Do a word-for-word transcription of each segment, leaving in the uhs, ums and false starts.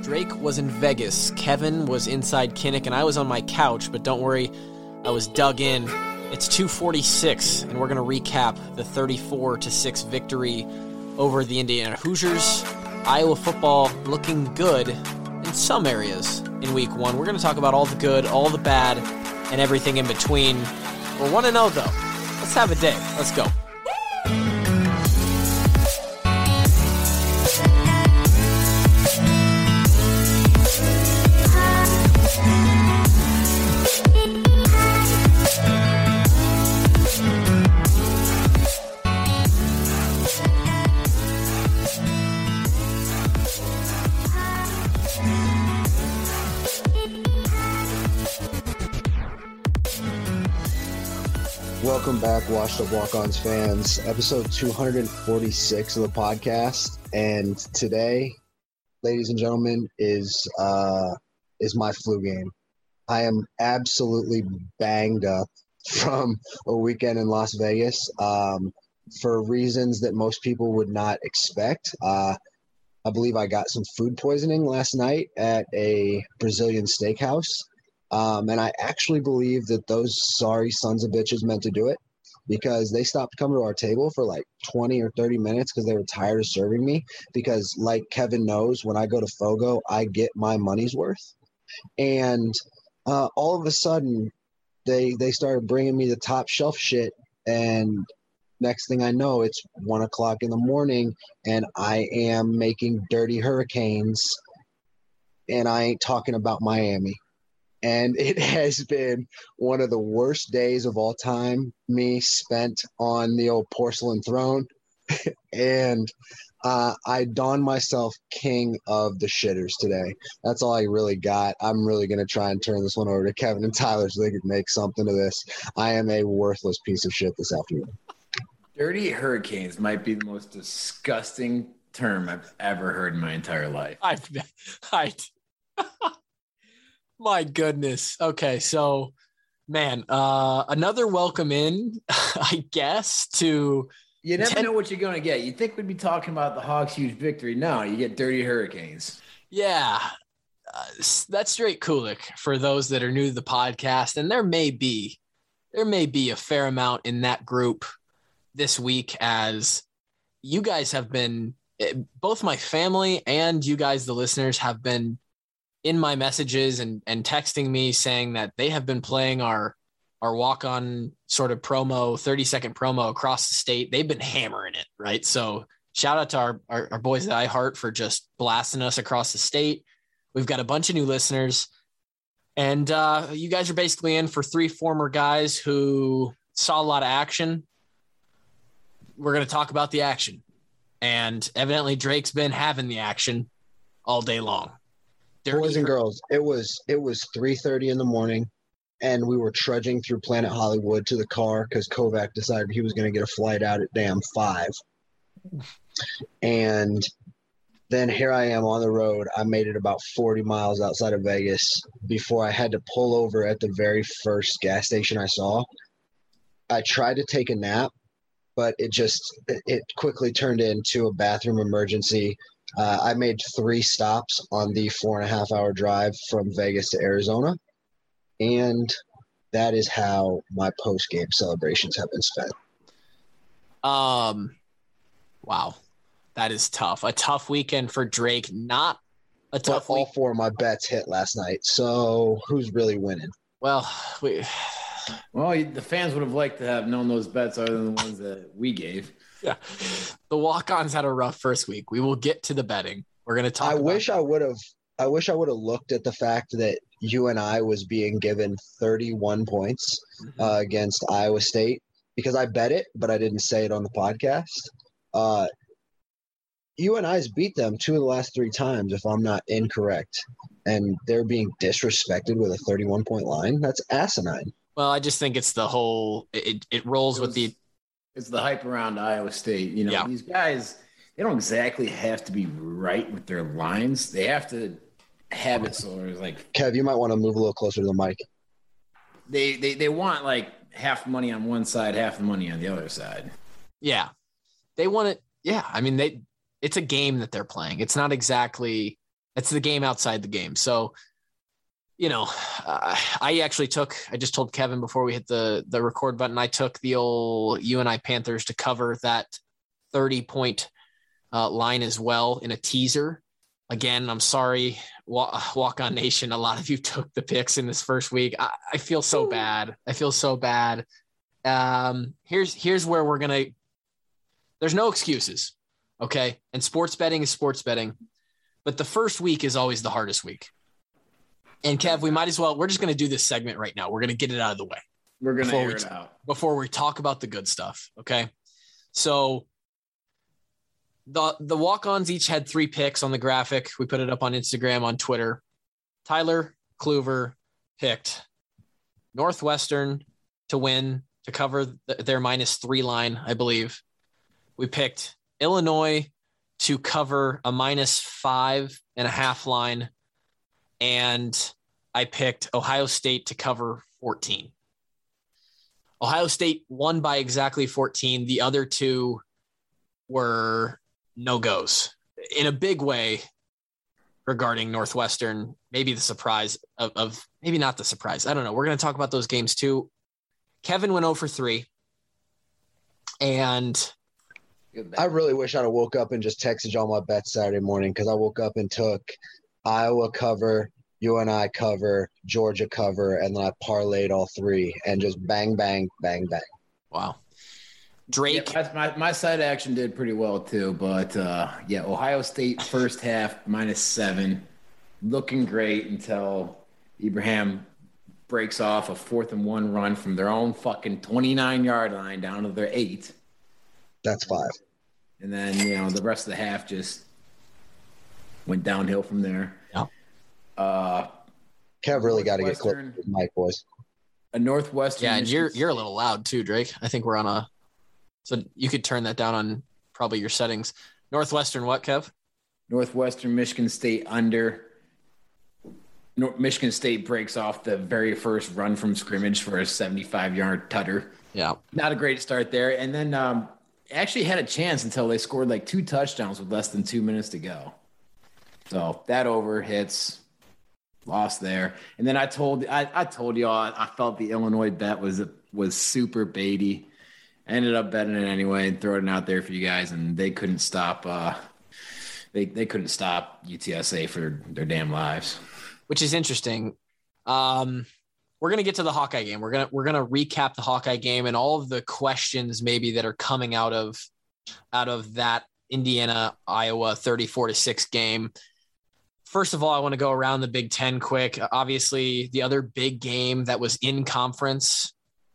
Drake was in Vegas, Kevin was inside Kinnick, and I was on my couch, but don't worry, I was dug in. It's two forty-six, and we're going to recap the thirty-four to six victory over the Indiana Hoosiers. Iowa football looking good in some areas in week one. We're going to talk about all the good, all the bad, and everything in between. We're one and oh, though. Let's have a day. Let's go. Welcome back, Washed Up Walk-Ons fans. Episode two forty-six of the podcast, and today, ladies and gentlemen, is uh, is my flu game. I am absolutely banged up from a weekend in Las Vegas um, for reasons that most people would not expect. Uh, I believe I got some food poisoning last night at a Brazilian steakhouse. Um, and I actually believe that those sorry sons of bitches meant to do it because they stopped coming to our table for like twenty or thirty minutes because they were tired of serving me. Because like Kevin knows, when I go to Fogo, I get my money's worth. And uh, all of a sudden, they they started bringing me the top shelf shit. And next thing I know, it's one o'clock in the morning and I am making dirty hurricanes. And I ain't talking about Miami. And it has been one of the worst days of all time, me spent on the old porcelain throne. and uh, I donned myself king of the shitters today. That's all I really got. I'm really going to try and turn this one over to Kevin and Tyler so they could make something of this. I am a worthless piece of shit this afternoon. Dirty hurricanes might be the most disgusting term I've ever heard in my entire life. I, I My goodness. Okay, so, man, uh, another welcome in, I guess, to... You never ten- know what you're going to get. You'd think we'd be talking about the Hawks' huge victory. No, you get dirty hurricanes. Yeah, uh, that's Drake Kulik for those that are new to the podcast, and there may be, there may be a fair amount in that group this week as you guys have been, both my family and you guys, the listeners, have been in my messages and, and texting me saying that they have been playing our, our walk-on sort of promo, thirty second promo across the state. They've been hammering it, right? So shout out to our, our, our boys at iHeart for just blasting us across the state. We've got a bunch of new listeners, and uh, you guys are basically in for three former guys who saw a lot of action. We're going to talk about the action, and evidently Drake's been having the action all day long. Boys and girls, it was it was three thirty in the morning, and we were trudging through Planet Hollywood to the car because Kovac decided he was going to get a flight out at damn five. And then here I am on the road. I made it about forty miles outside of Vegas before I had to pull over at the very first gas station I saw. I tried to take a nap, but it just it quickly turned into a bathroom emergency. Uh, I made three stops on the four and a half hour drive from Vegas to Arizona, and that is how my post-game celebrations have been spent. Um, wow, that is tough. A tough weekend for Drake. Not a tough but all week. four of my bets hit last night, so who's really winning? Well, we. Well, the fans would have liked to have known those bets other than the ones that we gave. Yeah, the walk-ons had a rough first week. We will get to the betting. We're going to talk. I about wish that. I would have. I wish I would have looked at the fact that U N I was being given thirty-one points Mm-hmm. uh, against Iowa State because I bet it, but I didn't say it on the podcast. Uh, U N I's beat them two of the last three times, if I'm not incorrect, and they're being disrespected with a thirty-one point line. That's asinine. Well, I just think it's the whole. It it rolls It with was- the. It's the hype around Iowa State. You know, Yeah. These guys, they don't exactly have to be right with their lines. They have to have it so it's like Kev, you might want to move a little closer to the mic. they, they, they want like half the money on one side, half the money on the other side. Yeah, they want it. Yeah, I mean they. It's a game that they're playing. It's not exactly It's the game outside the game. So, you know, uh, I actually took, I just told Kevin before we hit the, the record button, I took the old U N I Panthers to cover that thirty point uh, line as well in a teaser. Again, I'm sorry, Walk On Nation. A lot of you took the picks in this first week. I, I feel so bad. I feel so bad. Um, here's, here's where we're going to, there's no excuses. Okay. And sports betting is sports betting. But the first week is always the hardest week. And Kev, we might as well, we're just going to do this segment right now. We're going to get it out of the way. We're going to air we, it out. Before we talk about the good stuff. Okay. So the, the walk-ons each had three picks on the graphic. We put it up on Instagram, on Twitter. Tyler Kluver picked Northwestern to win, to cover the, their minus three line, I believe. We picked Illinois to cover a minus five and a half line. And I picked Ohio State to cover fourteen. Ohio State won by exactly fourteen. The other two were no-goes in a big way regarding Northwestern. Maybe the surprise of, of maybe not the surprise. I don't know. We're going to talk about those games too. Kevin went oh for three. And I really wish I'd have woke up and just texted y'all my bets Saturday morning, because I woke up and took Iowa cover, U N I cover, Georgia cover, and then I parlayed all three and just bang, bang, bang, bang. Wow. Drake. Yeah, my, my side action did pretty well too, but uh, yeah, Ohio State first half minus seven, looking great until Ibrahim breaks off a fourth and one run from their own fucking twenty-nine yard line down to their eight. That's five. And then, you know, the rest of the half just went downhill from there. Yeah. Uh, Kev really got to get close to the mic, boys. A Northwestern. Yeah, and Michigan you're State. you're a little loud too, Drake. I think we're on a so you could turn that down on probably your settings. Northwestern, what, Kev? Northwestern Michigan State under. North, Michigan State breaks off the very first run from scrimmage for a seventy-five yard tutter. Yeah. Not a great start there. And then um, actually had a chance until they scored like two touchdowns with less than two minutes to go. So that over hits, lost there. And then I told I, I told y'all I, I felt the Illinois bet was was super baity. I ended up betting it anyway and throwing it out there for you guys, and they couldn't stop. Uh, they they couldn't stop U T S A for their damn lives. Which is interesting. Um, we're gonna get to the Hawkeye game. We're gonna we're gonna recap the Hawkeye game and all of the questions maybe that are coming out of out of that Indiana Iowa thirty-four to six game. First of all, I want to go around the Big Ten quick. Obviously, the other big game that was in conference,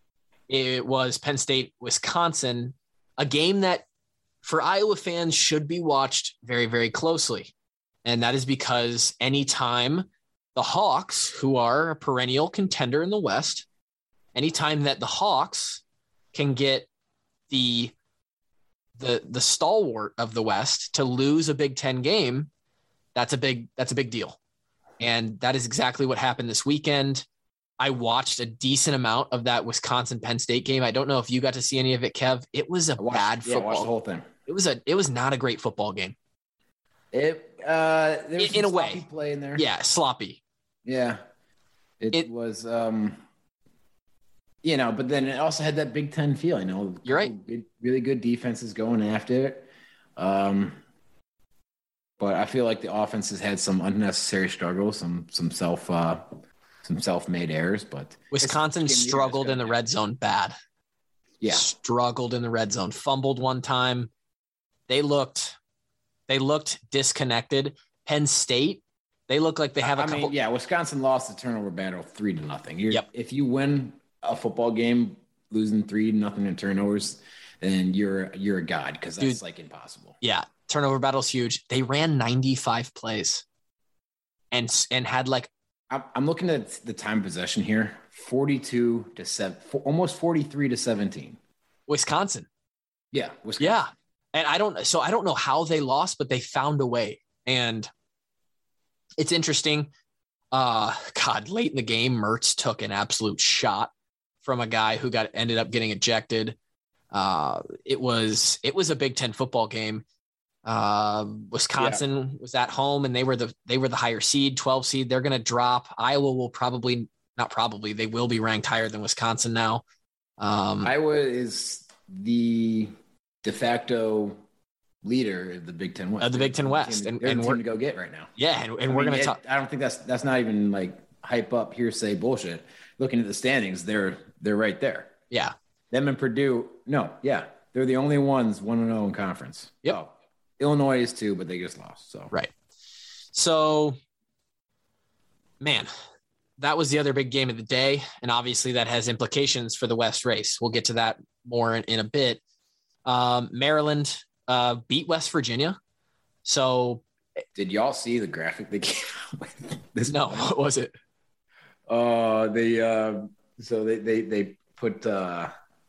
it was Penn State, Wisconsin, a game that for Iowa fans should be watched very, very closely. And that is because anytime the Hawks, who are a perennial contender in the West, anytime that the Hawks can get the the the stalwart of the West to lose a Big Ten game, that's a big that's a big deal. And that is exactly what happened this weekend. I watched a decent amount of that Wisconsin Penn State game. I don't know if you got to see any of it, Kev. It was a watched, bad yeah, football. I watched the whole thing. It was a it was not a great football game. It uh there was in, in a some way sloppy play in there. Yeah, sloppy. Yeah. It, It- was um you know, but then it also had that Big Ten feel, you know. You're right. Good, really good defenses going after it. Um but I feel like the offense has had some unnecessary struggles, some some self uh some self-made errors, but Wisconsin it's- struggled in the red zone bad. Yeah. Struggled in the red zone. Fumbled one time. They looked they looked disconnected. Penn State, they look like they have a I couple mean, yeah, Wisconsin lost the turnover battle three to nothing. You're, Yep. If you win a football game losing three to nothing in turnovers, then you're you're a god, because that's Dude. like impossible. Yeah, turnover battle's huge. They ran ninety-five plays and and had like I'm, I'm looking at the time possession here: forty-two to seven, almost forty-three to seventeen. Wisconsin. Yeah, Wisconsin. Yeah. And I don't so I don't know how they lost, but they found a way. And it's interesting. Uh God, late in the game, Mertz took an absolute shot from a guy who got ended up getting ejected. Uh it was it was a Big Ten football game. Uh, Wisconsin yeah. was at home, and they were the they were the higher seed, twelve seed. They're going to drop. Iowa will probably not probably they will be ranked higher than Wisconsin now. Um, Iowa is the de facto leader of the Big Ten West. Of the Big Ten West, and, and, and and we're we're to go get right now. Yeah, and, and I we're mean, going to it, talk. I don't think that's that's not even like hype up hearsay bullshit. Looking at the standings, they're they're right there. Yeah, them and Purdue. No, yeah, they're the only ones one and zero in conference. Yep. Oh, Illinois is too, but they just lost. So right. So, man, that was the other big game of the day, and obviously that has implications for the West race. We'll get to that more in, in a bit. Um, Maryland uh, beat West Virginia. So, did y'all see the graphic they came out with? This no, what was it? Uh, they uh, so they they they put uh,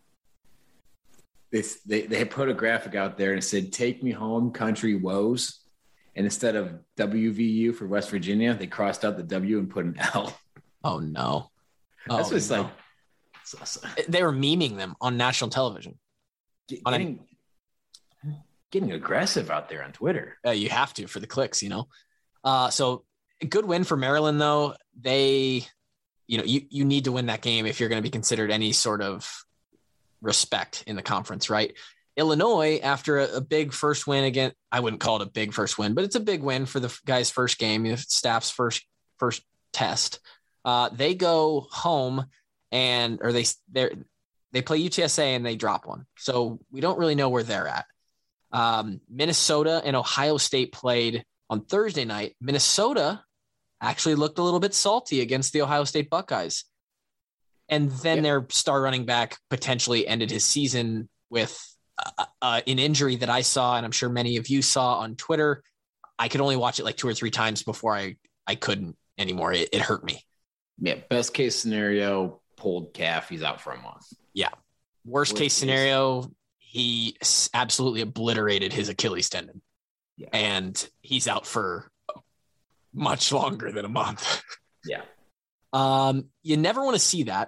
they they they put a graphic out there and it said "Take me home, country woes," and instead of W V U for West Virginia, they crossed out the W and put an L. Oh no, that's oh, what's no. like. They were memeing them on national television. Getting, on a, getting aggressive out there on Twitter. Uh, you have to for the clicks, you know. Uh, so good win for Maryland, though. They, you know, you you need to win that game if you're going to be considered any sort of respect in the conference, right? Illinois, after a, a big first win again, I wouldn't call it a big first win, but it's a big win for the guy's first game, you know, staff's first first test. Uh, they go home and or they they they play U T S A and they drop one, so we don't really know where they're at. Um, Minnesota and Ohio State played on Thursday night. Minnesota actually looked a little bit salty against the Ohio State Buckeyes. And then yep. their star running back potentially ended his season with uh, uh, an injury that I saw, and I'm sure many of you saw on Twitter. I could only watch it like two or three times before I, I couldn't anymore. It, it hurt me. Yeah, best case scenario, pulled calf, he's out for a month. Yeah. Worst, Worst case, case scenario, he absolutely obliterated his Achilles tendon. Yeah. And he's out for much longer than a month. Yeah. Um, you never want to see that.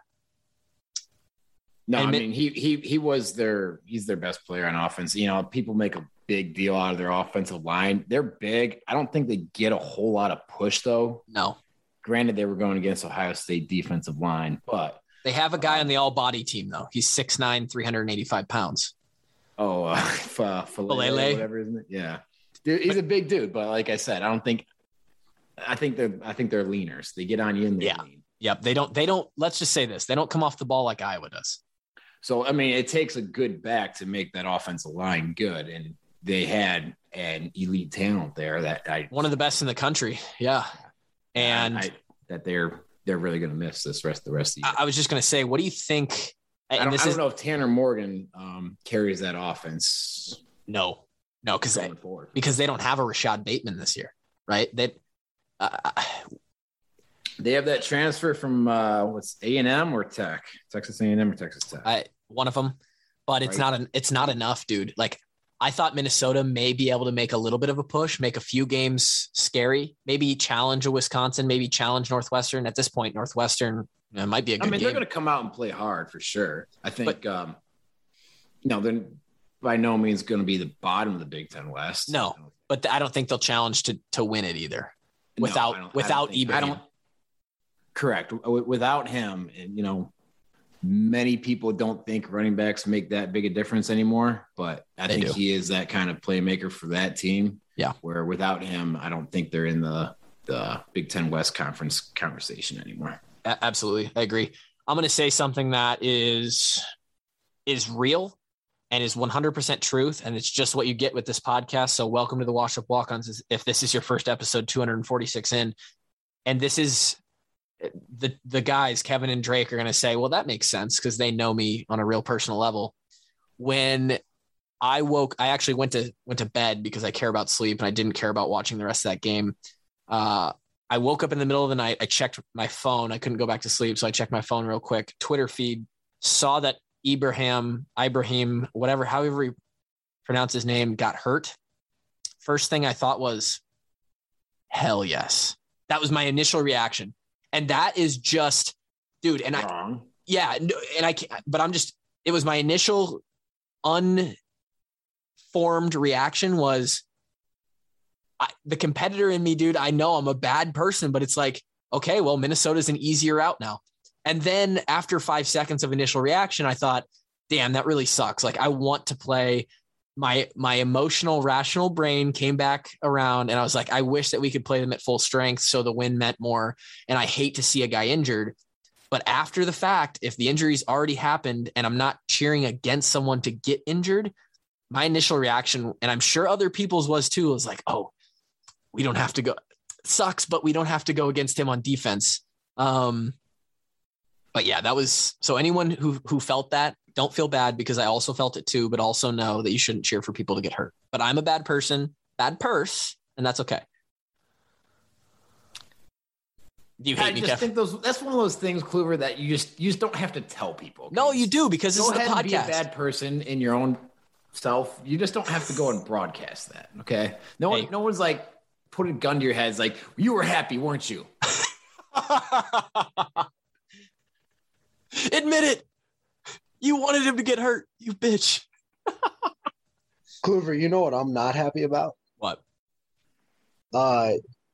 No, and I mean he he he was their he's their best player on offense. You know, people make a big deal out of their offensive line. They're big. I don't think they get a whole lot of push though. No. Granted, they were going against Ohio State defensive line, but they have a guy um, on the all body team though. He's six nine, three hundred eighty-five pounds. Oh, uh, Falele, whatever, isn't it? Yeah, dude, he's a big dude, but like I said, I don't think. I think they're. I think they're leaners. They get on you and they yeah. lean. Yep. They don't. They don't. Let's just say this: they don't come off the ball like Iowa does. So I mean, it takes a good back to make that offensive line good, and they had an elite talent there that I one of the best in the country. Yeah, and I, that they're they're really going to miss this rest the rest of the year. I was just going to say, what do you think? I don't, I don't is, know if Tanner Morgan um, carries that offense. No, no, because they, because they don't have a Rashad Bateman this year, right? They uh, they have that transfer from uh, what's A and M or Tech, Texas A and M or Texas Tech. I, one of them, but it's right. not an it's not enough, dude. Like I thought Minnesota may be able to make a little bit of a push, make a few games scary, maybe challenge a Wisconsin, maybe challenge Northwestern. At this point, Northwestern. It might be a good I mean, game. They're going to come out and play hard for sure. I think, but, um, you know, they're by no means going to be the bottom of the Big Ten West. No, but I don't think they'll challenge to to win it either. Without no, without Ibrahim. I don't. Correct. Without him, and you know, many people don't think running backs make that big a difference anymore. But I they think do. He is that kind of playmaker for that team. Yeah. Where without him, I don't think they're in the the Big Ten West Conference conversation anymore. Absolutely. I agree. I'm going to say something that is, is real and is one hundred percent truth. And it's just what you get with this podcast. So welcome to the Wash Up Walk-Ons. If this is your first episode, two hundred forty-six in, and this is the, the guys, Kevin and Drake are going to say, well, that makes sense because they know me on a real personal level. When I woke, I actually went to, went to bed because I care about sleep and I didn't care about watching the rest of that game. Uh, I woke up in the middle of the night. I checked my phone. I couldn't go back to sleep. So I checked my phone real quick. Twitter feed, saw that Ibrahim, Ibrahim, whatever, however you pronounce his name, got hurt. First thing I thought was, hell yes. That was my initial reaction. And that is just, dude. And Wrong. I, yeah. And I can't, but I'm just, it was my initial unformed reaction was, I, the competitor in me, dude, I know I'm a bad person, but it's like, okay, well, Minnesota's an easier out now. And then after five seconds of initial reaction, I thought, damn, that really sucks. Like, I want to play. My my emotional, rational brain came back around, and I was like, I wish that we could play them at full strength so the win meant more. And I hate to see a guy injured. But after the fact, if the injury's already happened and I'm not cheering against someone to get injured, my initial reaction, and I'm sure other people's was too, was like, oh, we don't have to go. It sucks, but we don't have to go against him on defense. Um, but yeah, that was, so anyone who who felt that, don't feel bad, because I also felt it too, but also know that you shouldn't cheer for people to get hurt. But I'm a bad person, bad purse, and that's okay. Do you hate I me, just Kev? think those that's one of those things, Kluver, that you just you just don't have to tell people. No, you do, because this Go is the ahead and be a podcast. bad person in your own self. You just don't have to go and broadcast that. Okay. No one Hey. no one's like put a gun to your head. It's like, you were happy, weren't you? Admit it. You wanted him to get hurt, you bitch. Clover, you know what I'm not happy about? What? Uh,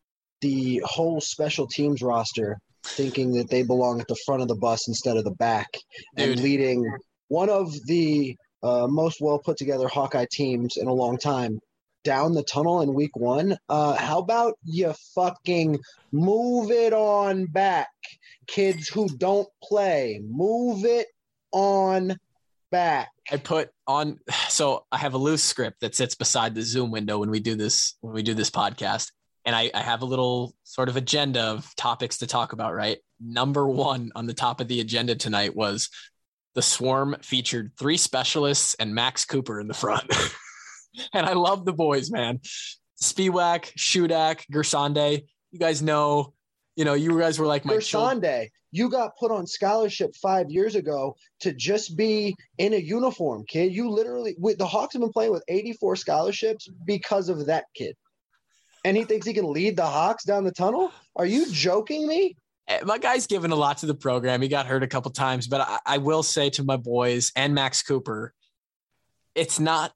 the whole special teams roster thinking that they belong at the front of the bus instead of the back, Dude. and leading one of the uh, most well put together Hawkeye teams in a long time down the tunnel in week one. Uh, how about you fucking move it on back? Kids who don't play, move it on back. I put on, so I have a loose script that sits beside the Zoom window when we do this, when we do this podcast. And I, I have a little sort of agenda of topics to talk about, right? Number one on the top of the agenda tonight was the Swarm featured three specialists and Max Cooper in the front. And I love the boys, man. Spiewak, Shudak, Gersonde. You guys know, you know, you guys were like my children. Gersonde, you got put on scholarship five years ago to just be in a uniform, kid. You literally, with the Hawks have been playing with eighty-four scholarships because of that kid. And he thinks he can lead the Hawks down the tunnel? Are you joking me? My guy's given a lot to the program. He got hurt a couple times, but I, I will say to my boys and Max Cooper, it's not,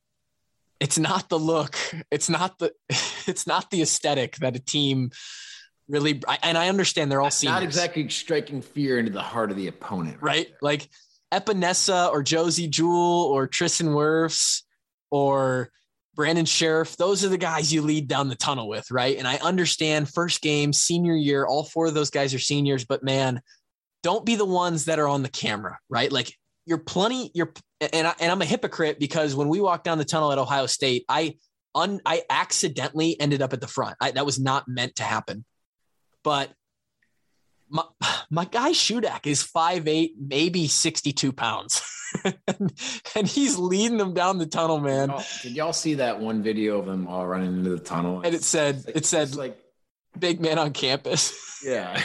it's not the look. It's not the, it's not the aesthetic that a team really, and I understand they're all seniors. Not exactly striking fear into the heart of the opponent. Right? Like Epinesa or Josie Jewell or Tristan Wirfs or Brandon Sheriff, those are the guys you lead down the tunnel with, right? And I understand first game, senior year, all four of those guys are seniors, but man, don't be the ones that are on the camera, right? Like you're plenty, you're, and, I, and I'm a hypocrite because when we walked down the tunnel at Ohio State, I un, I accidentally ended up at the front. I, that was not meant to happen. But my, my guy Shudak is five eight, maybe sixty-two pounds. and, and he's leading them down the tunnel, man. Oh, did y'all see that one video of them all running into the tunnel? And it said, like, it said, like, big man on campus. yeah.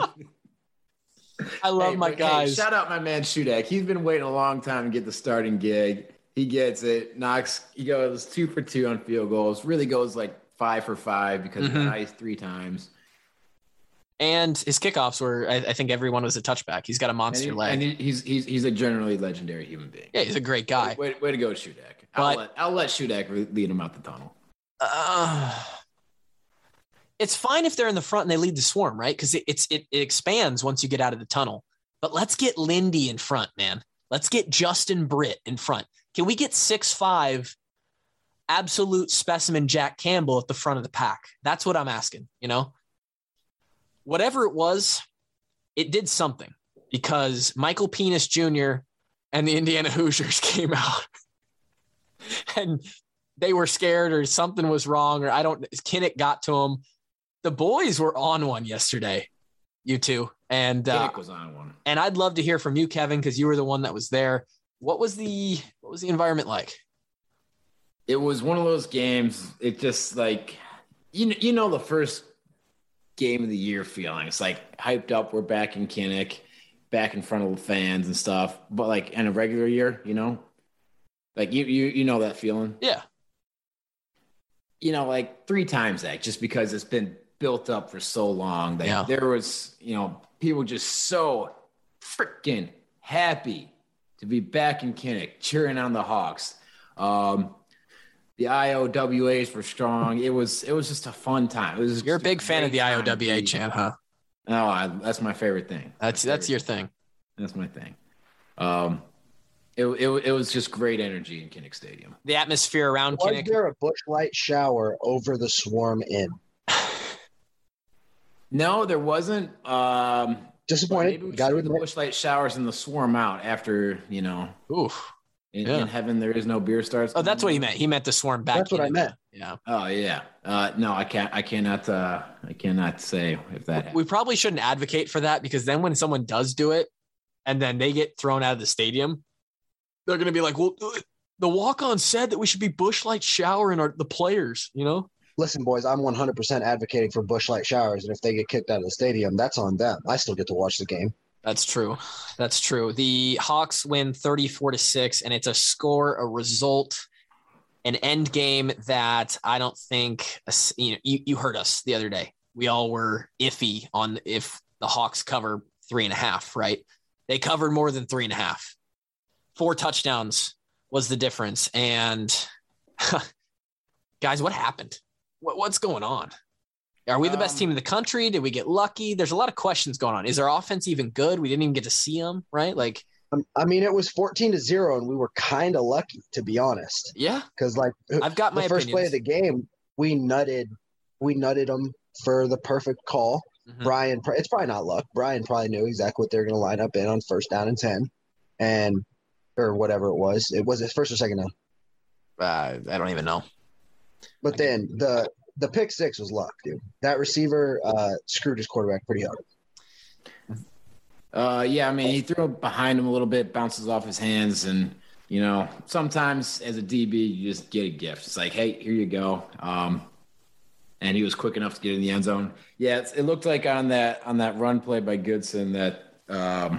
I love hey, my but, guys. Hey, shout out my man Shudak. He's been waiting a long time to get the starting gig. He gets it. Knocks. He goes two for two on field goals. Really goes like five for five because Mm-hmm. he got iced three times. And his kickoffs were, I, I think everyone was a touchback. He's got a monster And, he, leg. and he, he's he's he's a generally legendary human being. Yeah, he's a great guy. Way, way to go, Shudak. I'll But- let I'll let Shudak lead him out the tunnel. Uh, it's fine if they're in the front and they lead the Swarm, right? Because it, it's it, it expands once you get out of the tunnel. But let's get Lindy in front, man. Let's get Justin Britt in front. Can we get six five absolute specimen Jack Campbell at the front of the pack? That's what I'm asking, you know? Whatever it was, it did something because Michael Penis Junior and the Indiana Hoosiers came out and they were scared or something was wrong or I don't, Kinnick got to them. The boys were on one yesterday, you two. And, uh, Kinnick was on one. and I'd love to hear from you, Kevin, because you were the one that was there. What was the, what was the environment like? It was one of those games. It just like, you know, you know, the first game of the year feeling. It's like hyped up. We're back in Kinnick, back in front of the fans and stuff. But like in a regular year, you know, like you you you know that feeling. Yeah. You know, like three times that, just because it's been built up for so long that Yeah. there was, you know, people just so freaking happy to be back in Kinnick, cheering on the Hawks. Um, The I O W As were strong. It was it was just a fun time. It was You're a big fan of the I O W A, Chan, huh? Oh, I, that's my favorite thing. That's favorite that's your thing. That's my thing. Um, it, it it was just great energy in Kinnick Stadium. The atmosphere around Was Kinnick. there a Busch Light shower over the Swarm Inn? No, there wasn't. Um, Disappointed. Maybe we Got to should the admit. Busch Light showers and the Swarm out after, you know, Oof. in, Yeah. in heaven there is no beer starts. Oh, that's what he meant. He meant the Swarm back. That's what I in. meant. Yeah. Oh yeah. Uh, no, I can't. I cannot. Uh, I cannot say if that. We probably shouldn't advocate for that because then when someone does do it and then they get thrown out of the stadium, they're going to be like, well, the walk-on said that we should be Busch Light showering our the players, you know? Listen, boys, I'm one hundred percent advocating for Busch Light showers, and if they get kicked out of the stadium, that's on them. I still get to watch the game. That's true. That's true. The Hawks win thirty-four to six, and it's a score, a result, an end game that I don't think you know. You, you heard us the other day. We all were iffy on if the Hawks cover three and a half. Right? They covered more than three and a half. Four touchdowns was the difference. And guys, what happened? What, what's going on? Are we the best Um, team in the country? Did we get lucky? There's a lot of questions going on. Is our offense even good? We didn't even get to see them, right? Like, Um, I mean, it was fourteen to zero, and we were kind of lucky, to be honest. yeah, Because, like, I've got my the first play of opinions. the game, we nutted, we nutted them for the perfect call. Mhm. Brian, it's probably not luck. Brian probably knew exactly what they were going to line up in on first down and ten, and or whatever it was. It was it first or second down. Uh, I don't even know. But then the the pick six was luck, dude. That receiver uh, screwed his quarterback pretty hard. Uh, yeah, I mean, he threw it behind him a little bit, bounces off his hands, and you know, sometimes as a D B, you just get a gift. It's like, hey, here you go. Um, and he was quick enough to get in the end zone. Yeah, it's, it looked like on that on that run play by Goodson that um,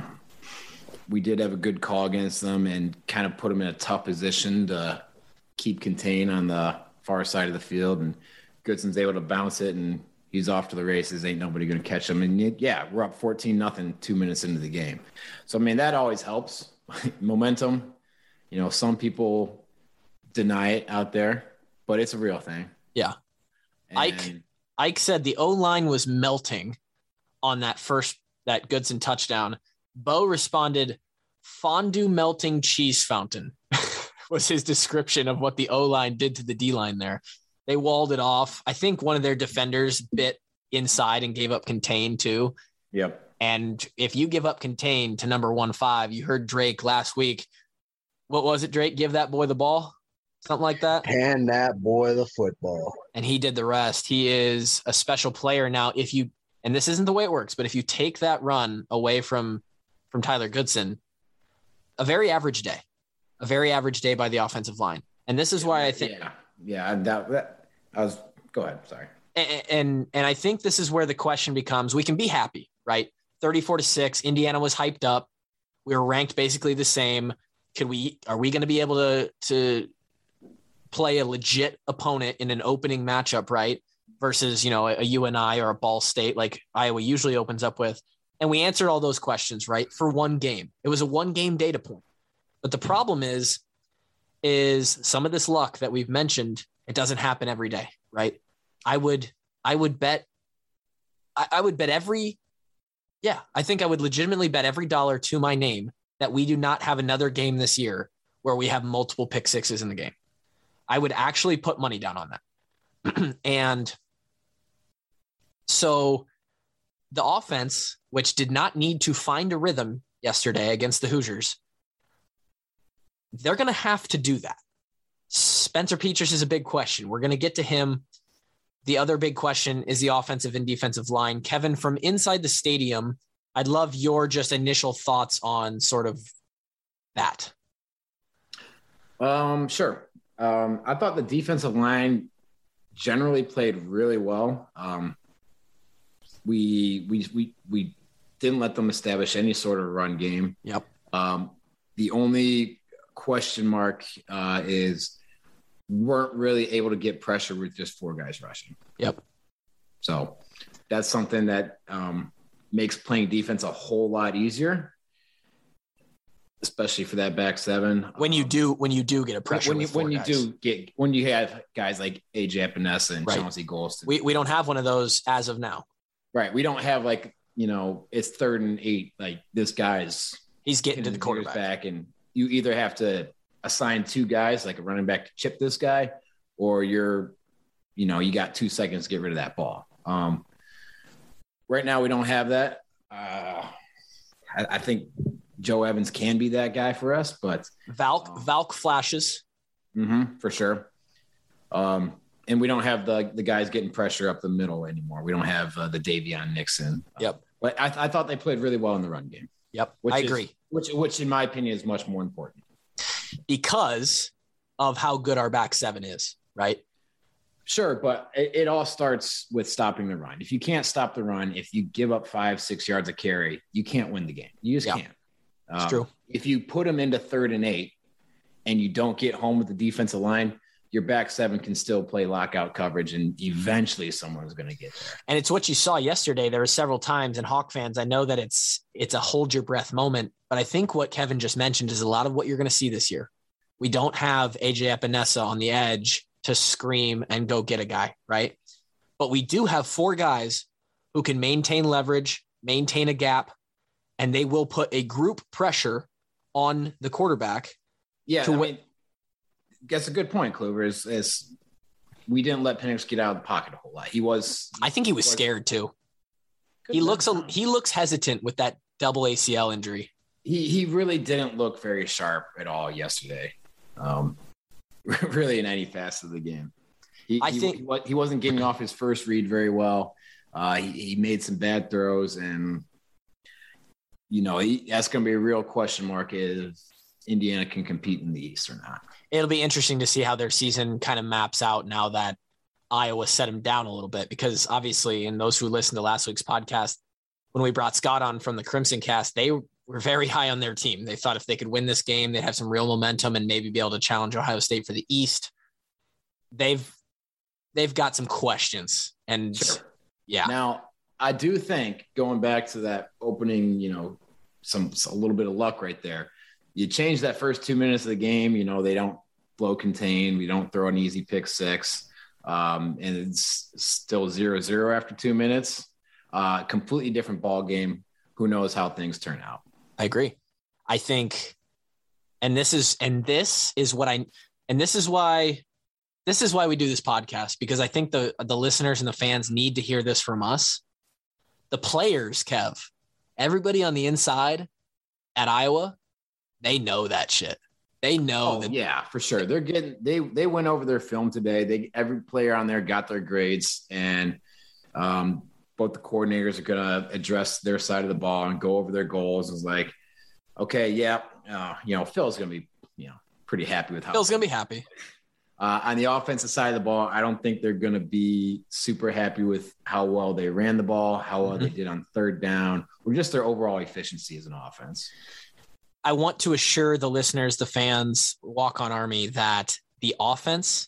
we did have a good call against them and kind of put him in a tough position to keep contained on the far side of the field. And Goodson's able to bounce it, and he's off to the races. Ain't nobody going to catch him. And yeah, we're up fourteen nothing two minutes into the game. So, I mean, that always helps. Momentum. You know, some people deny it out there, but it's a real thing. Yeah. And Ike- Ike said the O-line was melting on that first, that Goodson touchdown. Bo responded, fondue melting cheese fountain was his description of what the O-line did to the D-line there. They walled it off. I think one of their defenders bit inside and gave up contain too. Yep. And if you give up contain to number one five, you heard Drake last week. What was it, Drake? Give that boy the ball? Something like that. Hand that boy the football. And he did the rest. He is a special player now. If you, and this isn't the way it works, but if you take that run away from, from Tyler Goodson, a very average day, a very average day by the offensive line. And this is why I think, Yeah. Yeah. That, that, I was, go ahead. Sorry. and, and, and I think this is where the question becomes, we can be happy, right? thirty-four to six, Indiana was hyped up. We were ranked basically the same. Could we, are we going to be able to, to play a legit opponent in an opening matchup, right? Versus, you know, a, a U N I or a Ball State like Iowa usually opens up with. And we answered all those questions, right? For one game. It was a one game data point. But the problem is, is some of this luck that we've mentioned, it doesn't happen every day, right? I would, I would bet, I, I would bet every, yeah, I think I would legitimately bet every dollar to my name that we do not have another game this year where we have multiple pick sixes in the game. I would actually put money down on that. And so the offense, which did not need to find a rhythm yesterday against the Hoosiers, they're going to have to do that. Spencer Petras is a big question. We're going to get to him. The other big question is the offensive and defensive line. Kevin, from inside the stadium, I'd love your just initial thoughts on sort of that. Um, sure. Um, I thought the defensive line generally played really well. Um, we, we, we, we didn't let them establish any sort of run game. Yep. Um, the only question mark uh, is weren't really able to get pressure with just four guys rushing. Yep. So that's something that um, makes playing defense a whole lot easier. especially for that back seven. When you um, do, when you do get a pressure, when you, with four when you guys. do get, when you have guys like A J Epinesa and Right. Chauncey Golston. we we don't have one of those as of now. Right. We don't have like, you know, it's third and eight. Like this guy's He's getting to the his ears quarterback. back, and you either have to assign two guys, like a running back, to chip this guy, or you're, you know, you got two seconds to get rid of that ball. Um, right now, we don't have that. Uh, I, I think Joe Evans can be that guy for us, but Valk um, Valk flashes. mm-hmm, for sure. Um, and we don't have the the guys getting pressure up the middle anymore. We don't have uh, the Davion Nixon. Yep. But I, I thought they played really well in the run game. Yep. Which I is- agree. Which, which in my opinion is much more important. Because of how good our back seven is, right? Sure, but it, it all starts with stopping the run. If you can't stop the run, if you give up five, six yards of carry, you can't win the game. You just Yeah. can't. It's Um, true. If you put them into third and eight and you don't get home with the defensive line, your back seven can still play lockout coverage, and eventually someone's going to get there. And it's what you saw yesterday. There were several times, and Hawk fans, I know that it's it's a hold your breath moment, but I think what Kevin just mentioned is a lot of what you're going to see this year. We don't have A J Epinesa on the edge to scream and go get a guy, right? But we do have four guys who can maintain leverage, maintain a gap, and they will put a group pressure on the quarterback. Yeah, To I win- mean, that's a good point, Kluber, is, is we didn't let Penix get out of the pocket a whole lot. He was I think he was scared too. He looks a, he looks hesitant with that double A C L injury. he he really didn't look very sharp at all yesterday. Um, really in any facet of the game. He, I he, think- he, wa- he wasn't getting off his first read very well. Uh, he, he made some bad throws, and you know he, that's going to be a real question mark if Indiana can compete in the East or not. It'll be interesting to see how their season kind of maps out now that Iowa set him down a little bit, because obviously, and those who listened to last week's podcast, when we brought Scott on from the Crimson Cast, they were very high on their team. They thought if they could win this game, they'd have some real momentum and maybe be able to challenge Ohio State for the East. They've they've got some questions, and Sure. yeah, Now, I do think going back to that opening, you know, some a little bit of luck right there. You change that first two minutes of the game. You know, they don't blow contain. We don't throw an easy pick six, um, and it's still zero zero after two minutes. Uh, completely different ball game. Who knows how things turn out? I agree. I think, and this is, and this is what I, and this is why, this is why we do this podcast, because I think the, the listeners and the fans need to hear this from us. The players, Kev, everybody on the inside at Iowa, they know that shit. They know Oh, that. yeah, for sure. They're getting, they, they went over their film today. They, every player on there got their grades, and um, both the coordinators are going to address their side of the ball and go over their goals. It's like, okay, yeah, uh, you know, Phil's going to be, you know, pretty happy with how Phil's going to be happy. Uh, on the offensive side of the ball, I don't think they're going to be super happy with how well they ran the ball, how well Mm-hmm. they did on third down, or just their overall efficiency as an offense. I want to assure the listeners, the fans, Walk On Army, that the offense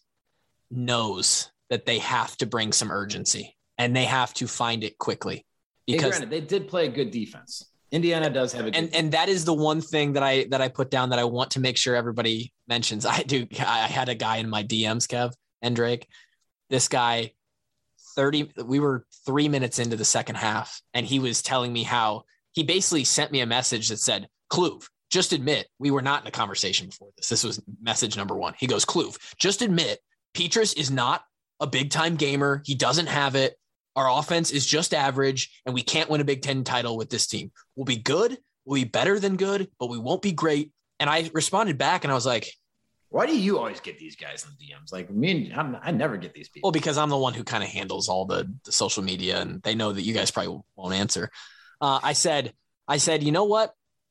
knows that they have to bring some urgency and they have to find it quickly, Hey, because granted, they did play a good defense. Indiana does have a good and and that is the one thing that I that I put down that I want to make sure everybody mentions. I do. I had a guy in my D Ms, Kev and Drake. This guy, thirty. We were three minutes into the second half, and he was telling me how he basically sent me a message that said, "Kluve, just admit we were not in a conversation before this. This was message number one." He goes, "Kluve, just admit Petrus is not a big time gamer. He doesn't have it. Our offense is just average, and we can't win a Big Ten title with this team. We'll be good. We'll be better than good, but we won't be great." And I responded back, and I was like, Why do you always get these guys in the D Ms? Like me, and I'm, I never get these people. well, because I'm the one who kind of handles all the, the social media, and they know that you guys probably won't answer. Uh, I said, I said, you know what?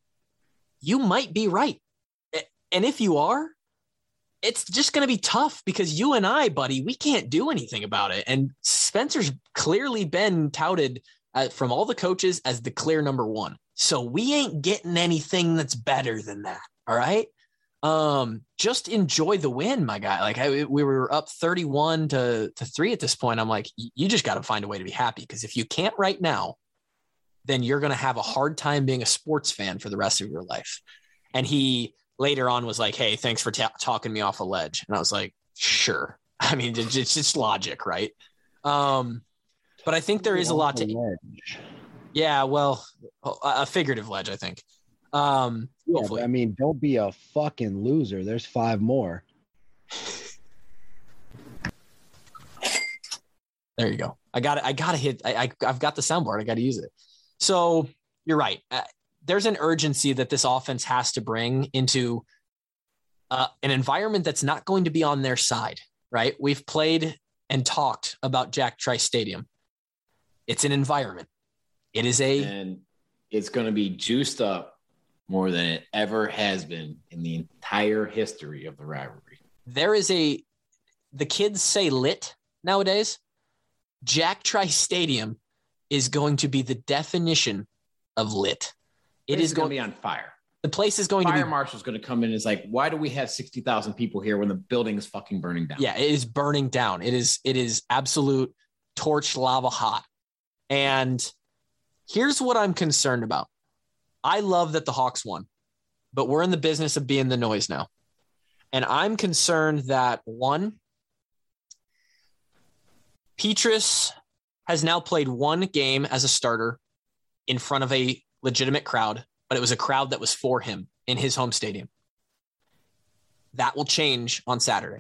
You might be right. And if you are, it's just going to be tough, because you and I, buddy, we can't do anything about it. And Spencer's clearly been touted uh, from all the coaches as the clear number one. So we ain't getting anything that's better than that. All right. Um, just enjoy the win, my guy. Like I, we were up thirty-one to, to three at this point. I'm like, you just got to find a way to be happy, because if you can't right now, then you're going to have a hard time being a sports fan for the rest of your life. And he later on was like, hey, thanks for ta- talking me off a ledge. And I was like, sure. I mean, it's, it's just logic, right? Um, but I think there is a lot to ledge. Yeah, well, a figurative ledge, I think. Um, yeah, but I mean, don't be a fucking loser. There's five more. There you go. I got it. I got to hit. I, I, I've got the soundboard. I got to use it. So you're right. Uh, there's an urgency that this offense has to bring into uh, an environment that's not going to be on their side, right? We've played and talked about Jack Trice Stadium. It's an environment. It is a. And it's going to be juiced up more than it ever has been in the entire history of the rivalry. There is a, the kids say lit nowadays. Jack Trice Stadium is going to be the definition of lit. It is going to be on fire. The place is going fire to be. Fire marshal's going to come in and is like, why do we have sixty thousand people here when the building is fucking burning down? Yeah, it is burning down. It is, it is absolute torch lava hot. And here's what I'm concerned about. I love that the Hawks won, but we're in the business of being the noise now. And I'm concerned that, one, Petrus has now played one game as a starter in front of a legitimate crowd, but it was a crowd that was for him in his home stadium. That will change on Saturday.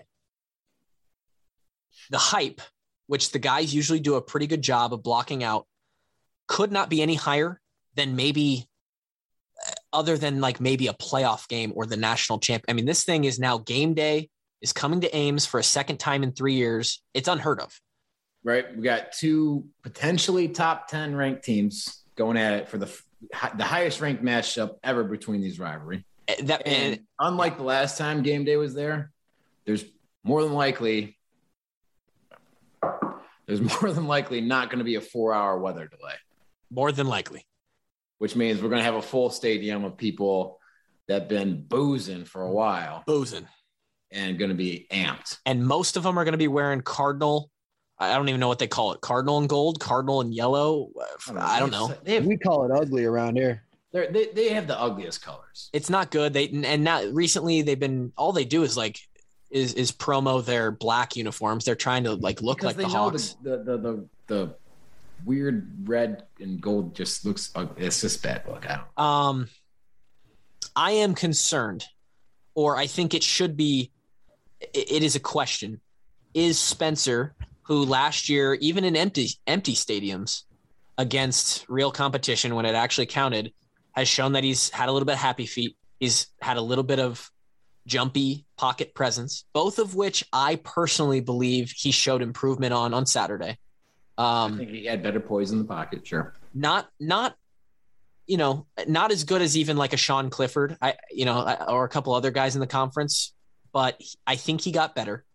The hype, which the guys usually do a pretty good job of blocking out, could not be any higher than maybe other than like maybe a playoff game or the national champ. I mean, this thing is now game day, is coming to Ames for a second time in three years. It's unheard of. Right. We got two potentially top ten ranked teams going at it for the the highest ranked matchup ever between these rivalry. That, and, and unlike yeah. the last time game day was there, there's more than likely there's more than likely not going to be a four hour weather delay. More than likely. Which means we're going to have a full stadium of people that have been boozing for a while. Boozing. And going to be amped. And most of them are going to be wearing Cardinal. I don't even know what they call it. Cardinal and gold, Cardinal and yellow. I don't know. They have, we call it ugly around here. They're, they they have the ugliest colors. It's not good. They and now recently they've been all they do is like is is promo their black uniforms. They're trying to like look because like the Hawks. The, the the the the weird red and gold just looks ugly. It's just bad look. I don't. Um, I am concerned, or I think it should be. It, it is a question: is Spencer, who last year, even in empty empty stadiums against real competition when it actually counted, has shown that he's had a little bit of happy feet. He's had a little bit of jumpy pocket presence, both of which I personally believe he showed improvement on on Saturday. Um, I think he had better poise in the pocket, sure. Not, not, you know, not as good as even like a Sean Clifford, I, you know, or a couple other guys in the conference, but I think he got better.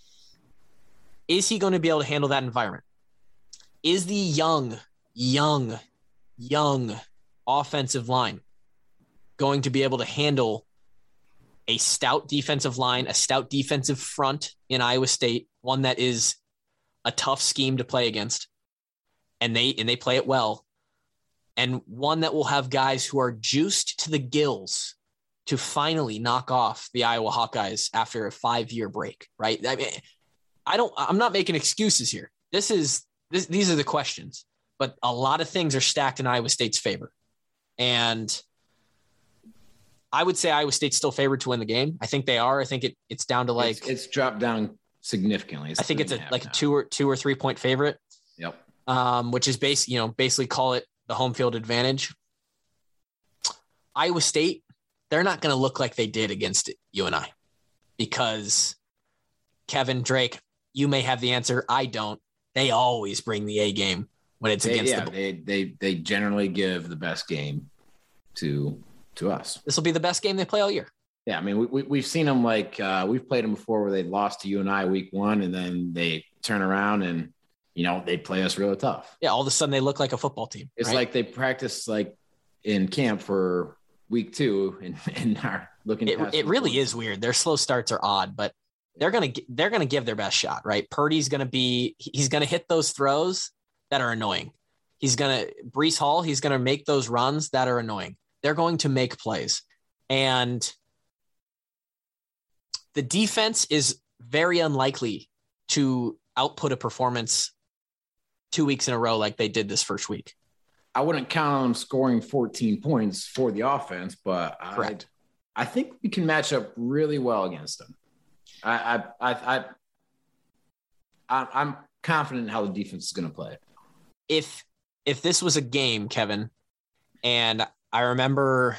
Is he going to be able to handle that environment? Is the young, young, young offensive line going to be able to handle a stout defensive line, a stout defensive front in Iowa State, one that is a tough scheme to play against, and they and they play it well, and one that will have guys who are juiced to the gills to finally knock off the Iowa Hawkeyes after a five-year break, right? I mean, I don't, I'm not making excuses here. This is, this, these are the questions, but a lot of things are stacked in Iowa State's favor. And I would say Iowa State's still favored to win the game. I think they are. I think it, it's down to like, it's, it's dropped down significantly. It's I think it's a, like now. a two or two or three point favorite. Yep. Um, which is basically, you know, basically call it the home field advantage. Iowa State, they're not going to look like they did against you and I, because Kevin, Drake, you may have the answer. I don't. They always bring the A game when it's they, against yeah, the. They they they generally give the best game to to us. This will be the best game they play all year. Yeah, I mean, we, we we've seen them like uh, we've played them before where they lost to you and I week one, and then they turn around and you know they play us really tough. Yeah, all of a sudden they look like a football team. It's right? like they practice like in camp for week two and and are looking. It, it really points. Is weird. Their slow starts are odd, but they're gonna they're gonna give their best shot, right? Purdy's gonna be he's gonna hit those throws that are annoying. He's gonna Breece Hall. He's gonna make those runs that are annoying. They're going to make plays. And the defense is very unlikely to output a performance two weeks in a row like they did this first week. I wouldn't count on them scoring fourteen points for the offense, but Correct. I, I think we can match up really well against them. I, I, I, I, I'm confident in how the defense is going to play. If if this was a game, Kevin, and I remember,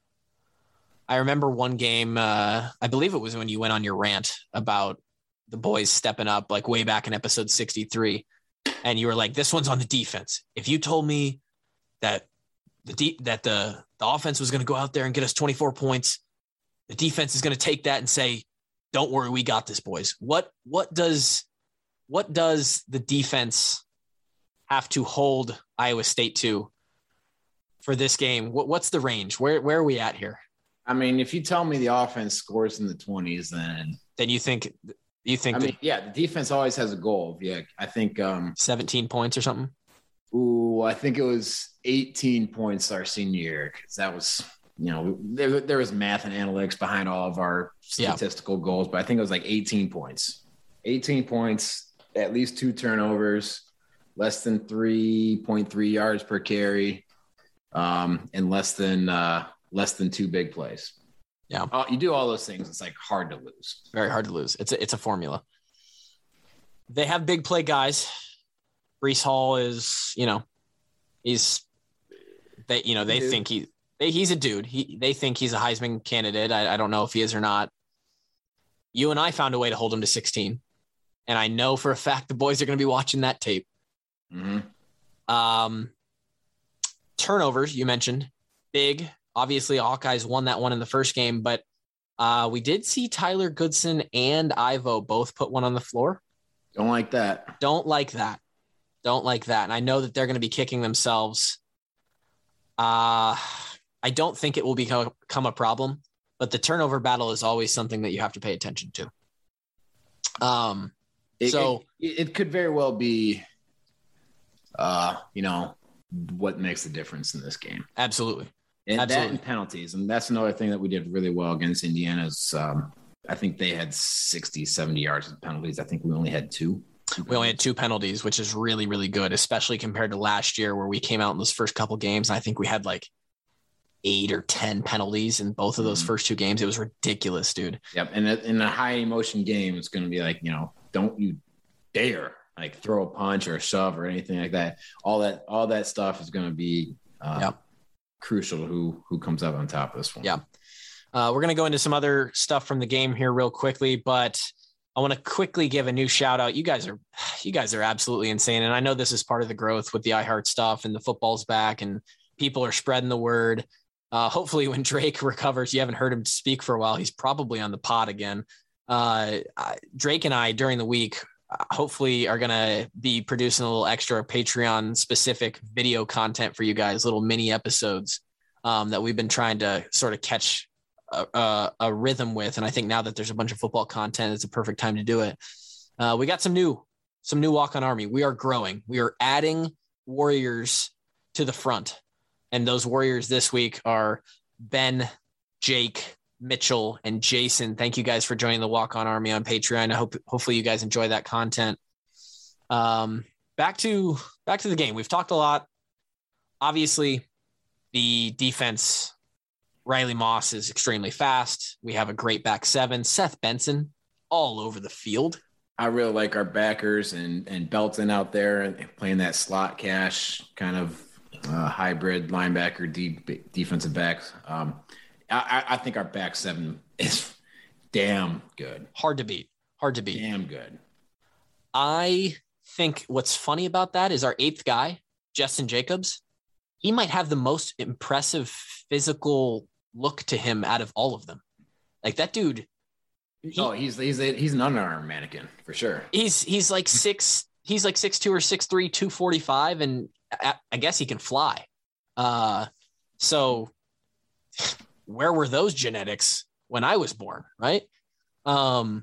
I remember one game. Uh, I believe it was when you went on your rant about the boys stepping up, like way back in episode sixty-three, and you were like, "This one's on the defense." If you told me that the de- that the the offense was going to go out there and get us twenty-four points, the defense is going to take that and say, "Don't worry, we got this, boys." What what does what does the defense have to hold Iowa State to for this game? What, what's the range? Where where are we at here? I mean, if you tell me the offense scores in the twenties, then Then you think you think I mean, yeah, the defense always has a goal. Yeah, I think um, seventeen points or something. Ooh, I think it was eighteen points our senior year because that was, you know, there, there was math and analytics behind all of our statistical yeah. goals, but I think it was like eighteen points. eighteen points, at least two turnovers, less than three point three yards per carry, um, and less than uh, less than two big plays. Yeah, uh, you do all those things, it's like hard to lose. Very hard to lose. It's a, it's a formula. They have big play guys. Breece Hall is, you know, he's they, you know, they dude. think he, they, he's a dude. He, they think he's a Heisman candidate. I, I don't know if he is or not. You and I found a way to hold him to sixteen, and I know for a fact the boys are going to be watching that tape. Mm-hmm. Um, turnovers you mentioned, big. Obviously, Hawkeyes won that one in the first game, but uh, we did see Tyler Goodson and Ivo both put one on the floor. Don't like that. Don't like that. Don't like that. And I know that they're going to be kicking themselves. Uh, I don't think it will become, become a problem, but the turnover battle is always something that you have to pay attention to. Um, it, so it, it could very well be, uh, you know, what makes the difference in this game. Absolutely. And Absolutely. that and penalties. And that's another thing that we did really well against Indiana's. Um, I think they had sixty, seventy yards of penalties. I think we only had two. We only had two penalties, which is really, really good, especially compared to last year where we came out in those first couple games. And I think we had like eight or ten penalties in both of those mm-hmm. first two games. It was ridiculous, dude. Yep. And in a high emotion game, it's going to be like, you know, don't you dare like throw a punch or a shove or anything like that. All that, all that stuff is going to be uh, yep. crucial to who, who comes up on top of this one. Yeah. Uh, we're going to go into some other stuff from the game here real quickly, but I want to quickly give a new shout out. You guys are, you guys are absolutely insane. And I know this is part of the growth with the iHeart stuff and the football's back and people are spreading the word. Uh, hopefully when Drake recovers, you haven't heard him speak for a while. He's probably on the pod again. Uh, Drake and I during the week, uh, hopefully are going to be producing a little extra Patreon specific video content for you guys, little mini episodes um, that we've been trying to sort of catch A, a, a rhythm with. And I think now that there's a bunch of football content, it's a perfect time to do it. Uh, we got some new, some new walk-on army. We are growing. We are adding warriors to the front. And those warriors this week are Ben, Jake, Mitchell, and Jason. Thank you guys for joining the walk-on army on Patreon. I hope, hopefully you guys enjoy that content. Um, back to, back to the game. We've talked a lot. Obviously the defense, Riley Moss is extremely fast. We have a great back seven. Seth Benson all over the field. I really like our backers and and Belton out there and playing that slot cash kind of uh, hybrid linebacker, deep defensive backs. Um, I, I think our back seven is damn good. Hard to beat. Hard to beat. Damn good. I think what's funny about that is our eighth guy, Justin Jacobs. He might have the most impressive physical look to him out of all of them. Like that dude. He, oh, he's he's a, he's an underarm mannequin for sure. He's he's like six. He's like six two or six three, two forty five, and I, I guess he can fly. Uh, so where were those genetics when I was born? Right. Um,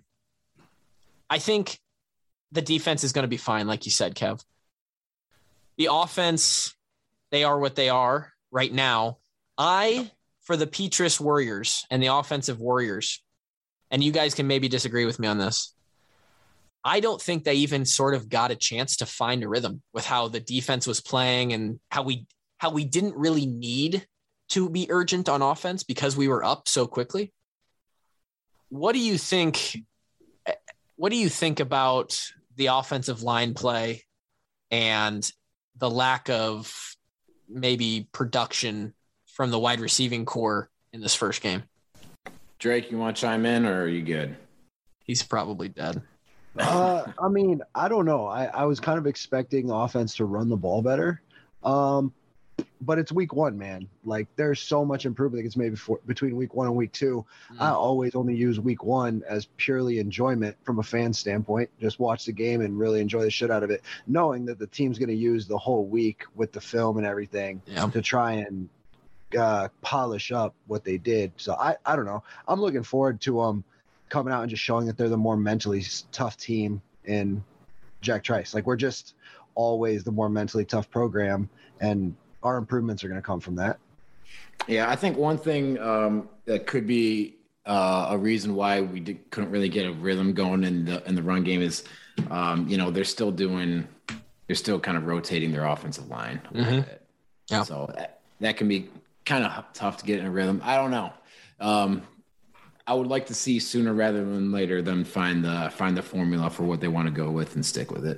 I think the defense is going to be fine, like you said, Kev. The offense, they are what they are right now. I for the Petrus Warriors and the offensive Warriors, and you guys can maybe disagree with me on this, I don't think they even sort of got a chance to find a rhythm with how the defense was playing and how we how we didn't really need to be urgent on offense because we were up so quickly. What do you think? What do you think about the offensive line play and the lack of maybe production from the wide receiving core in this first game? Drake, you want to chime in, or are you good? He's probably dead. uh, I mean, I don't know. I, I was kind of expecting offense to run the ball better. Um, but it's week one, man. Like, there's so much improvement that gets made before, between week one and week two. Mm. I always only use week one as purely enjoyment from a fan standpoint. Just watch the game and really enjoy the shit out of it, knowing that the team's going to use the whole week with the film and everything yeah. to try and uh, polish up what they did. So I, I don't know. I'm looking forward to um coming out and just showing that they're the more mentally tough team in Jack Trice. Like, we're just always the more mentally tough program, and our improvements are going to come from that. Yeah, I think one thing um, that could be uh, a reason why we did, couldn't really get a rhythm going in the in the run game is, um, you know, they're still doing, they're still kind of rotating their offensive line a little mm-hmm. bit. Yeah. So that, that can be kind of tough to get in a rhythm. I don't know. Um, I would like to see sooner rather than later them find the find the formula for what they want to go with and stick with it.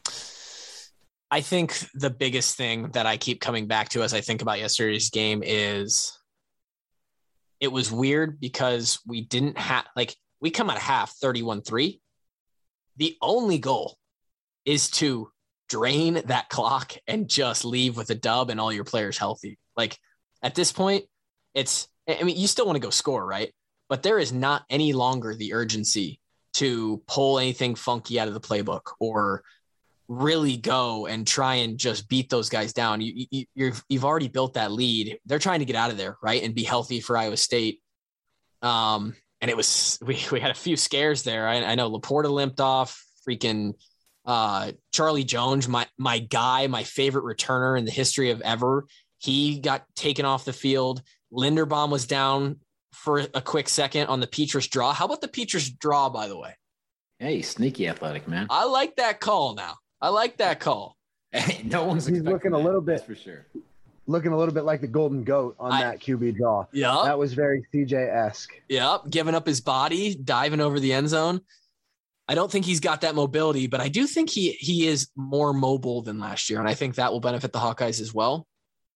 I think the biggest thing that I keep coming back to as I think about yesterday's game is it was weird because we didn't have, like, we come out of half thirty-one three. The only goal is to drain that clock and just leave with a dub and all your players healthy. Like, at this point, it's, I mean, you still want to go score, right? But there is not any longer the urgency to pull anything funky out of the playbook or really go and try and just beat those guys down. You, you, you've, you've already built that lead. They're trying to get out of there, right, and be healthy for Iowa State. Um, and it was we we had a few scares there. I, I know Laporta limped off. Freaking uh, Charlie Jones, my my guy, my favorite returner in the history of ever. He got taken off the field. Linderbaum was down for a quick second on the Petrus draw. How about the Petrus draw, by the way? Hey, sneaky athletic, man. I like that call now. I like that call. Hey, no one's He's looking that, a little bit for sure. Looking a little bit like the golden goat on I, that Q B draw. Yeah. That was very C J-esque. Yep. Giving up his body, diving over the end zone. I don't think he's got that mobility, but I do think he he is more mobile than last year, and I think that will benefit the Hawkeyes as well.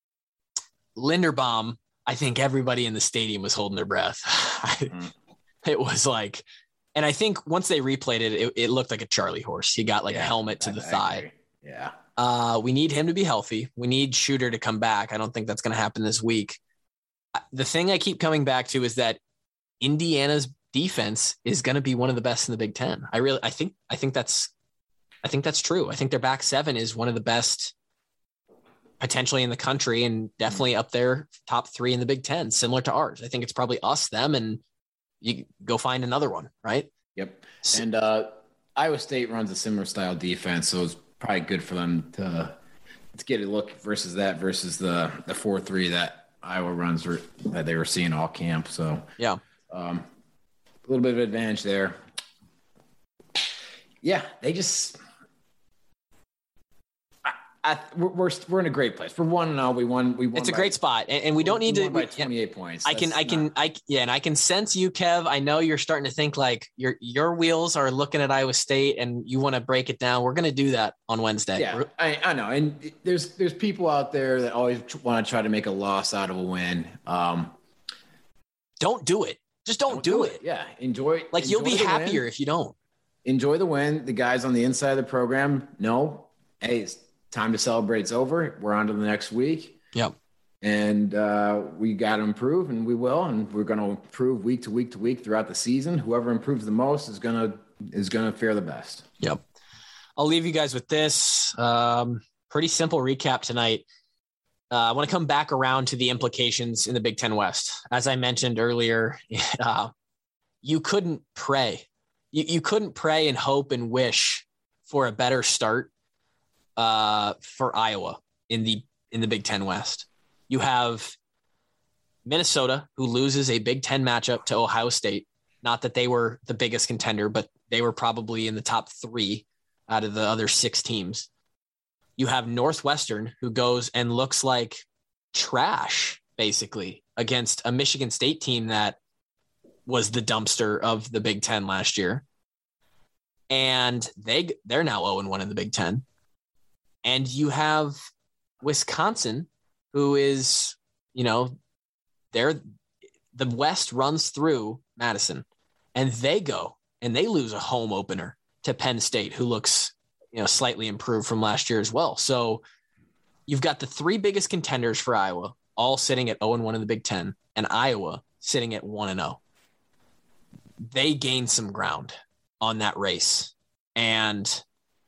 Linderbaum, I think everybody in the stadium was holding their breath. mm. It was like, and I think once they replayed it, it, it looked like a Charlie horse. He got like yeah, a helmet to I, the I thigh. Agree. Yeah. Uh, we need him to be healthy. We need Shooter to come back. I don't think that's going to happen this week. The thing I keep coming back to is that Indiana's defense is going to be one of the best in the Big Ten. I really, I think, I think that's, I think that's true. I think their back seven is one of the best potentially in the country and definitely up there, top three in the Big Ten, similar to ours. I think it's probably us, them, and you go find another one, right? Yep. And uh, Iowa State runs a similar style defense, so it's probably good for them to to get a look versus that versus the the four three that Iowa runs re- that they were seeing all camp. So yeah, um, a little bit of advantage there. Yeah, they just. I, we're, we're we're in a great place. For one and all, we won. We won. It's a by, great spot, and, and we don't need we to. By twenty-eight points. I can, That's I can, not... I yeah, and I can sense you, Kev. I know you're starting to think like your your wheels are looking at Iowa State, and you want to break it down. We're going to do that on Wednesday. Yeah, I, I know, and there's there's people out there that always want to try to make a loss out of a win. Um, don't do it. Just don't, don't do, do it. it. Yeah, enjoy. Like enjoy you'll be happier win. if you don't. Enjoy the win. The guys on the inside of the program know, hey, it's time to celebrate. It's over. We're on to the next week. Yep. And uh, we got to improve, and we will. And we're going to improve week to week to week throughout the season. Whoever improves the most is going to is going to fare the best. Yep. I'll leave you guys with this. Um, pretty simple recap tonight. Uh, I want to come back around to the implications in the Big Ten West. As I mentioned earlier, uh, you couldn't pray. You, you couldn't pray and hope and wish for a better start uh, for Iowa in the in the Big Ten West. You have Minnesota, who loses a Big Ten matchup to Ohio State. Not that they were the biggest contender, but they were probably in the top three out of the other six teams. You have Northwestern, who goes and looks like trash, basically, against a Michigan State team that was the dumpster of the Big Ten last year. And they, they're now oh and one in the Big Ten. And you have Wisconsin, who is, you know, they're the West runs through Madison, and they go and they lose a home opener to Penn State, who looks, you know, slightly improved from last year as well. So you've got the three biggest contenders for Iowa, all sitting at oh and one in the Big Ten, and Iowa sitting at one and oh. They gained some ground on that race. And,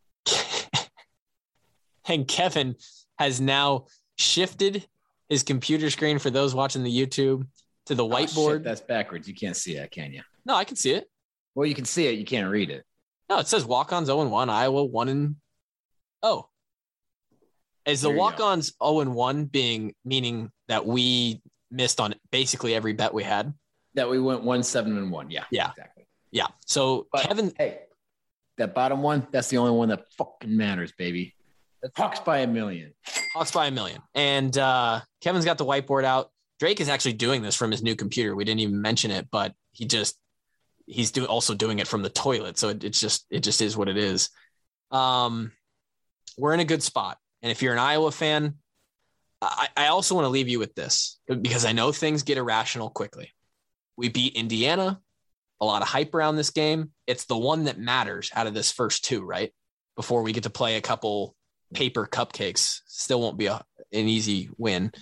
and Kevin has now shifted his computer screen, for those watching the YouTube, to the whiteboard. Oh, shit, that's backwards. You can't see it, can you? No, I can see it. Well, you can see it. You can't read it. No, it says walk-ons oh and one, Iowa one and oh. Is the walk-ons oh and one being meaning that we missed on basically every bet we had? That we went one, seven, and one. Yeah. Yeah. Exactly. Yeah. So but, Kevin. Hey, that bottom one, that's the only one that fucking matters, baby. Hawks by a million. Hawks by a million. And uh, Kevin's got the whiteboard out. Drake is actually doing this from his new computer. We didn't even mention it, but he just, he's do, also doing it from the toilet. So it, it's just, it just is what it is. Um, we're in a good spot. And if you're an Iowa fan, I, I also want to leave you with this, because I know things get irrational quickly. We beat Indiana, a lot of hype around this game. It's the one that matters out of this first two, right? Before we get to play a couple paper cupcakes. Still won't be a, an easy win.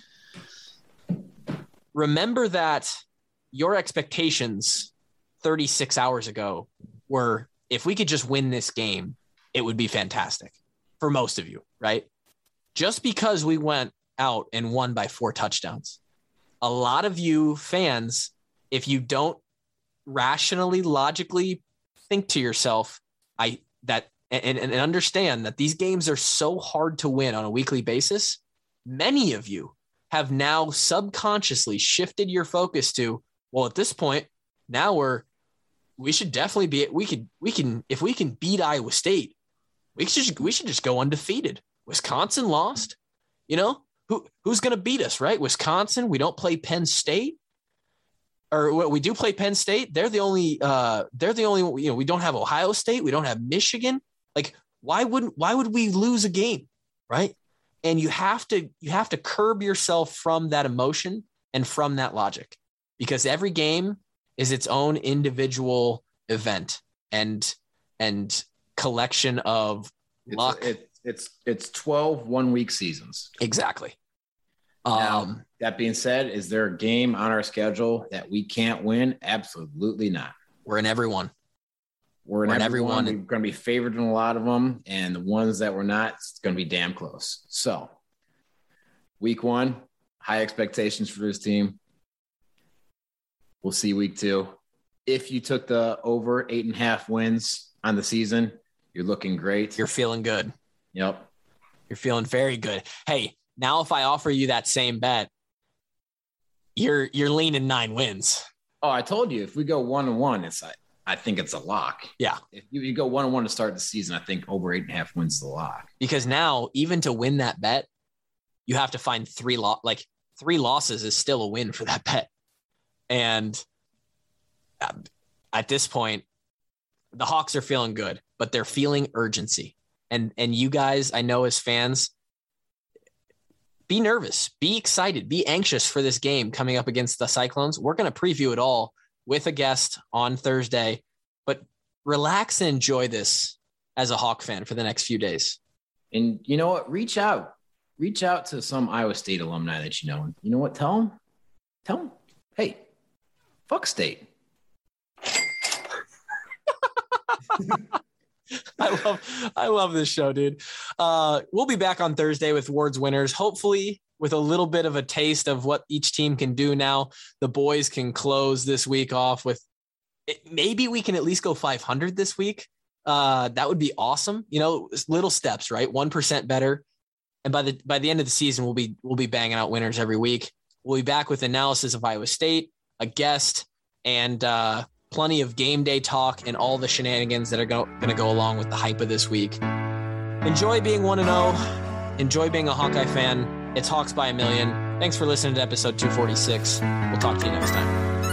Remember that your expectations thirty-six hours ago were, if we could just win this game, it would be fantastic for most of you, right? Just because we went out and won by four touchdowns. A lot of you fans, if you don't rationally, logically think to yourself, I that and, and understand that these games are so hard to win on a weekly basis, many of you have now subconsciously shifted your focus to, well, at this point, now we're we should definitely be we could we can if we can beat Iowa State, we should we should just go undefeated. Wisconsin lost, you know, who who's going to beat us, right? Wisconsin. We don't play Penn State, or we do play Penn State. They're the only uh, they're the only you know we don't have Ohio State. We don't have Michigan. Like, why wouldn't why would we lose a game, right? And you have to you have to curb yourself from that emotion and from that logic, because every game is its own individual event and and collection of luck. It's, it, it's it's twelve one-week seasons. Exactly. Now, Um, that being said, is there a game on our schedule that we can't win? Absolutely not. we're in every one. We're in, We're in every one. every one. We're going to be favored in a lot of them, and the ones that we're not, it's going to be damn close. So, week one, high expectations for this team. We'll see week two. If you took the over eight and a half wins on the season, you're looking great. You're feeling good. Yep. You're feeling very good. Hey, now if I offer you that same bet, you're you're leaning nine wins. Oh, I told you, if we go one and one, it's I, I think it's a lock. Yeah. If you, you go one and one to start the season, I think over eight and a half wins is a lock. Because now, even to win that bet, you have to find three lo- like three losses is still a win for that bet. And at this point, the Hawks are feeling good, but they're feeling urgency. And and you guys, I know as fans, be nervous, be excited, be anxious for this game coming up against the Cyclones. We're going to preview it all with a guest on Thursday, but relax and enjoy this as a Hawk fan for the next few days. And you know what? Reach out. Reach out to some Iowa State alumni that you know. And you know what? Tell them. Tell them, hey, fuck State. I love I love this show, dude. Uh, we'll be back on Thursday with Ward's Winners, hopefully with a little bit of a taste of what each team can do now. The boys can close this week off with it. Maybe we can at least go five hundred this week. Uh, that would be awesome. You know, little steps, right? one percent better. And by the by the end of the season, we'll be we'll be banging out winners every week. We'll be back with analysis of Iowa State, a guest, and uh, plenty of game day talk and all the shenanigans that are going to go along with the hype of this week. Enjoy being one and oh. Enjoy being a Hawkeye fan. It's Hawks by a million. Thanks for listening to episode two forty-six. We'll talk to you next time.